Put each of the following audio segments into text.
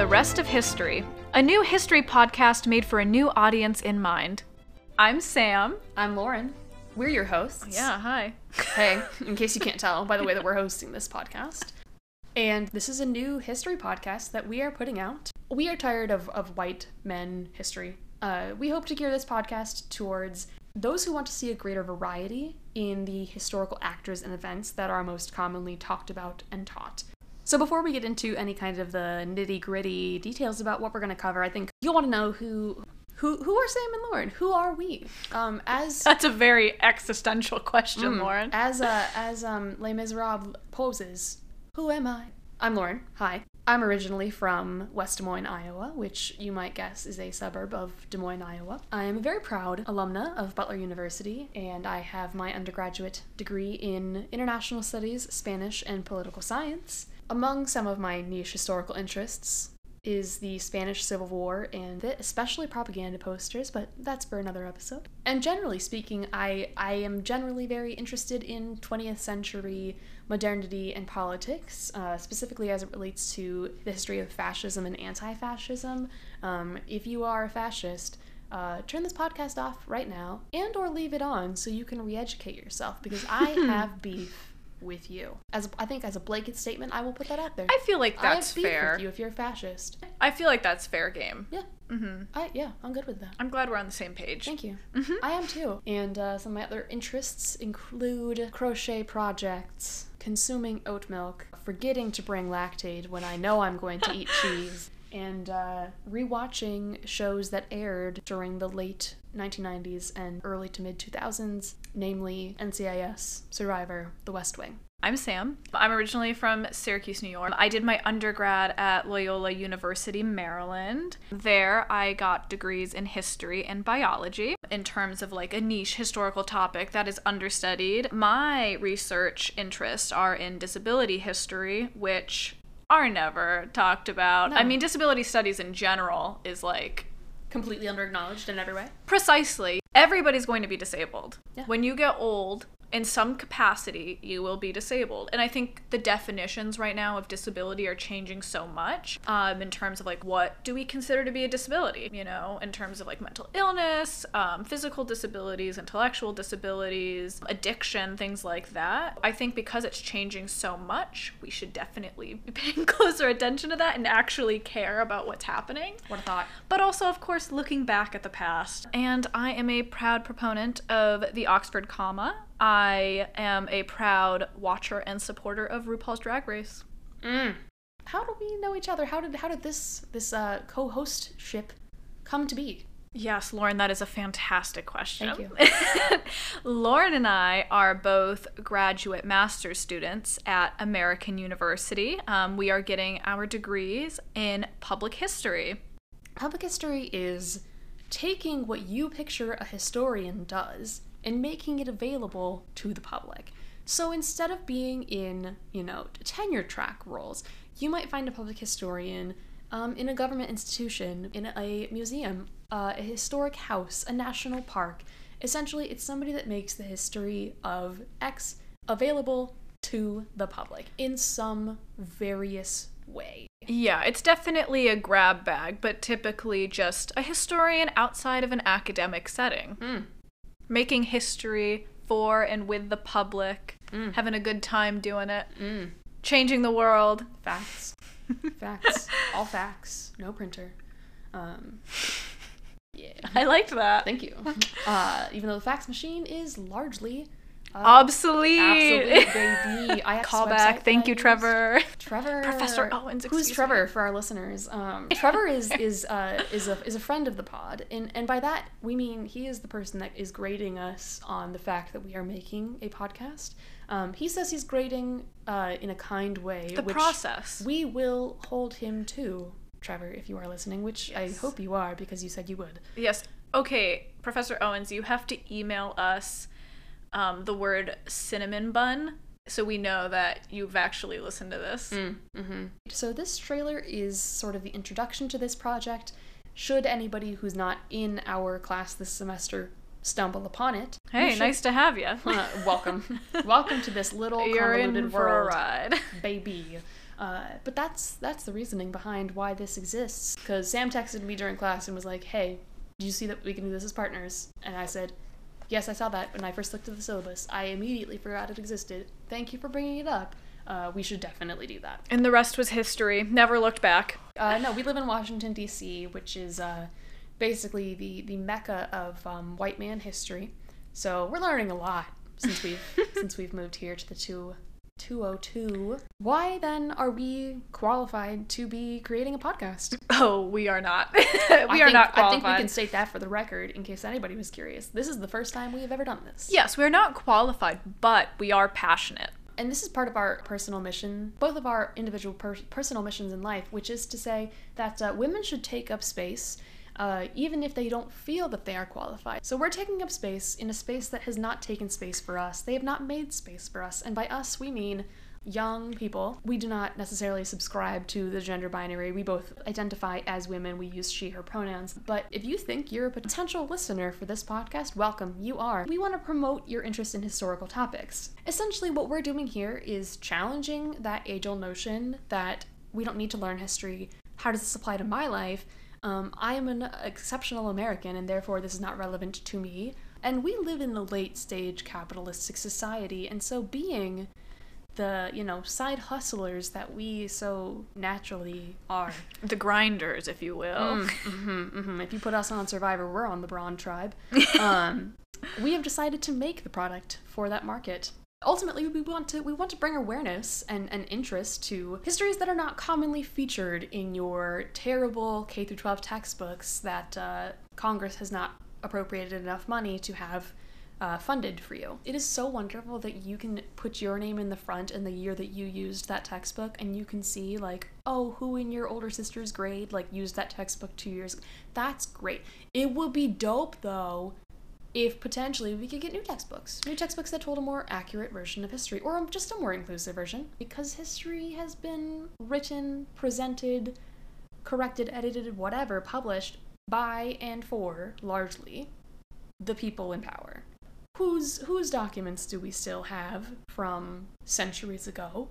The Rest of History, a new history podcast made for a new audience in mind. I'm Sam. I'm Lauren. We're your hosts. Yeah, hi. Hey, in case you can't tell by the way that we're hosting this podcast. And this is a new history podcast that we are putting out. We are tired of white men history. We hope to gear this podcast towards those who want to see a greater variety in the historical actors and events that are most commonly talked about and taught. So before we get into any kind of the nitty-gritty details about what we're going to cover, I think you'll want to know who are Sam and Lauren? Who are we? That's a very existential question, Lauren. As Les Miserables poses, who am I? I'm Lauren. Hi. I'm originally from West Des Moines, Iowa, which you might guess is a suburb of Des Moines, Iowa. I am a very proud alumna of Butler University, and I have my undergraduate degree in International Studies, Spanish, and Political Science. Among some of my niche historical interests is the Spanish Civil War and especially propaganda posters, but that's for another episode. And generally speaking, I am generally very interested in 20th century modernity and politics, specifically as it relates to the history of fascism and anti-fascism. If you are a fascist, turn this podcast off right now and or leave it on so you can re-educate yourself, because I have beef with you. I think as a blanket statement, I will put that out there. I feel like that's fair. I have beef fair. with you if you're a fascist. I feel like that's fair game. Yeah. I'm good with that. I'm glad we're on the same page. Thank you. I am too. And some of my other interests include crochet projects, consuming oat milk, forgetting to bring Lactaid when I know I'm going to eat cheese, and rewatching shows that aired during the late 1990s and early to mid 2000s, namely NCIS, Survivor, The West Wing. I'm Sam. I'm originally from Syracuse, New York. I did my undergrad at Loyola University, Maryland. There, I got degrees in history and biology. In terms of like a niche historical topic that is understudied, my research interests are in disability history, which are never talked about. No. I mean, disability studies in general is like Completely underacknowledged in every way. Precisely. Everybody's going to be disabled. Yeah. When you get old, in some capacity, you will be disabled. And I think the definitions right now of disability are changing so much in terms of like, what do we consider to be a disability? You know, in terms of like mental illness, physical disabilities, intellectual disabilities, addiction, things like that. I think because it's changing so much, we should definitely be paying closer attention to that and actually care about what's happening. What a thought. But also, of course, looking back at the past. And I am a proud proponent of the Oxford comma. I am a proud watcher and supporter of RuPaul's Drag Race. How do we know each other? How did this co-hostship come to be? Yes, Lauren, that is a fantastic question. Thank you. Lauren and I are both graduate master's students at American University. We are getting our degrees in public history. Public history is taking what you picture a historian does and making it available to the public. So instead of being in, tenure track roles, you might find a public historian in a government institution, in a museum, a historic house, a national park. Essentially, it's somebody that makes the history of X available to the public in some various way. Yeah, it's definitely a grab bag, but typically just a historian outside of an academic setting. Making history for and with the public, having a good time doing it, changing the world. Facts. Facts. All facts. No printer. Yeah. I liked that. Thank you. Even though the fax machine is largely obsolete. Absolute, baby. Callback. Thank you, Trevor. Professor Owens. Who's Trevor for our listeners? Trevor is a friend of the pod, and by that we mean he is the person that is grading us on the fact that we are making a podcast. He says he's grading in a kind way. The process. We will hold him to, Trevor, if you are listening, which yes. I hope you are because you said you would. Yes. Okay, Professor Owens, you have to email us the word cinnamon bun so we know that you've actually listened to this. So this trailer is sort of the introduction to this project. Should anybody who's not in our class this semester stumble upon it, Hey, nice to have you. welcome. Welcome to this little You're convoluted in for world, a ride. baby. But that's the reasoning behind why this exists. Because Sam texted me during class and was like, hey, did you see that we can do this as partners? And I said, yes, I saw that when I first looked at the syllabus. I immediately forgot it existed. Thank you for bringing it up. We should definitely do that. And the rest was history. Never looked back. No, we live in Washington, D.C., which is basically the mecca of white man history. So we're learning a lot since we've moved here to the 202. Why then are we qualified to be creating a podcast? Oh, we are not. We are not qualified. I think we can state that for the record in case anybody was curious. This is the first time we have ever done this. Yes, we're not qualified, but we are passionate. And this is part of our personal mission, both of our individual personal missions in life, which is to say that women should take up space even if they don't feel that they are qualified. So we're taking up space in a space that has not taken space for us. They have not made space for us. And by us, we mean young people. We do not necessarily subscribe to the gender binary. We both identify as women. We use she, her pronouns. But if you think you're a potential listener for this podcast, welcome. You are. We want to promote your interest in historical topics. Essentially, what we're doing here is challenging that age-old notion that we don't need to learn history. How does this apply to my life? I am an exceptional American, and therefore this is not relevant to me. And we live in a late-stage capitalistic society, and so being the, side hustlers that we so naturally are. The grinders, if you will. If you put us on Survivor, we're on the Brawn tribe. We have decided to make the product for that market. Ultimately, we want to bring awareness and interest to histories that are not commonly featured in your terrible K-12 textbooks that Congress has not appropriated enough money to have funded for you. It is so wonderful that you can put your name in the front and the year that you used that textbook, and you can see who in your older sister's grade used that textbook 2 years ago. That's great. It would be dope though if potentially we could get new textbooks that told a more accurate version of history, or just a more inclusive version, because history has been written, presented, corrected, edited, whatever, published by and for, largely, the people in power. Whose documents do we still have from centuries ago?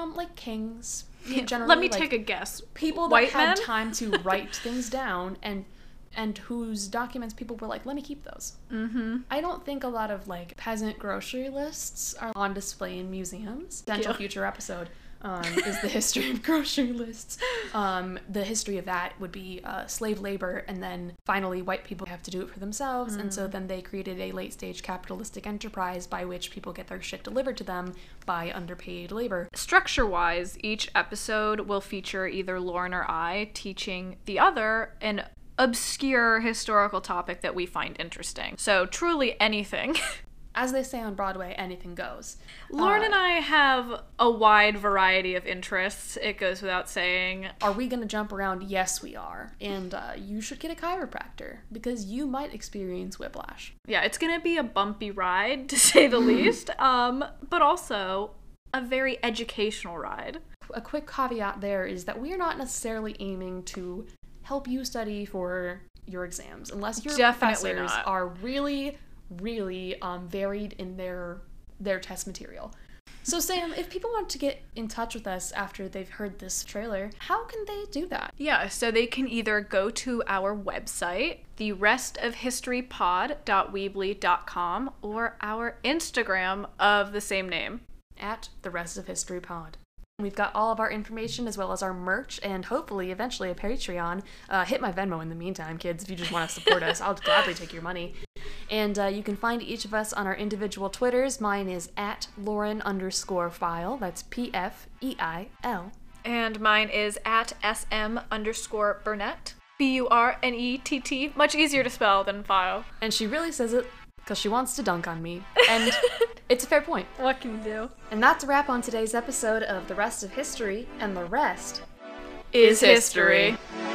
Kings. Generally, Let me take a guess. People that had time to write things down and whose documents people were like, let me keep those. I don't think a lot of peasant grocery lists are on display in museums. Potential future episode is the history of grocery lists. The history of that would be slave labor, and then finally white people have to do it for themselves, and so then they created a late-stage capitalistic enterprise by which people get their shit delivered to them by underpaid labor. Structure-wise, each episode will feature either Lauren or I teaching the other an obscure historical topic that we find interesting. So truly anything. As they say on Broadway, anything goes. Lauren and I have a wide variety of interests, it goes without saying. Are we going to jump around? Yes, we are. And you should get a chiropractor, because you might experience whiplash. Yeah, it's going to be a bumpy ride, to say the least, but also a very educational ride. A quick caveat there is that we are not necessarily aiming to help you study for your exams, unless your professors are really varied in their test material. So Sam, if people want to get in touch with us after they've heard this trailer, how can they do that? Yeah, so they can either go to our website, therestofhistorypod.weebly.com, or our Instagram of the same name, @therestofhistorypod. We've got all of our information as well as our merch and hopefully eventually a Patreon. Hit my Venmo in the meantime, kids, if you just want to support us. I'll gladly take your money. And you can find each of us on our individual Twitters. Mine is @Lauren_Feil. That's PFEIL. And mine is @SM_Burnett. BURNETT. Much easier to spell than file. And she really says it because she wants to dunk on me. And it's a fair point. What can you do? And that's a wrap on today's episode of The Rest of History, and the rest is history.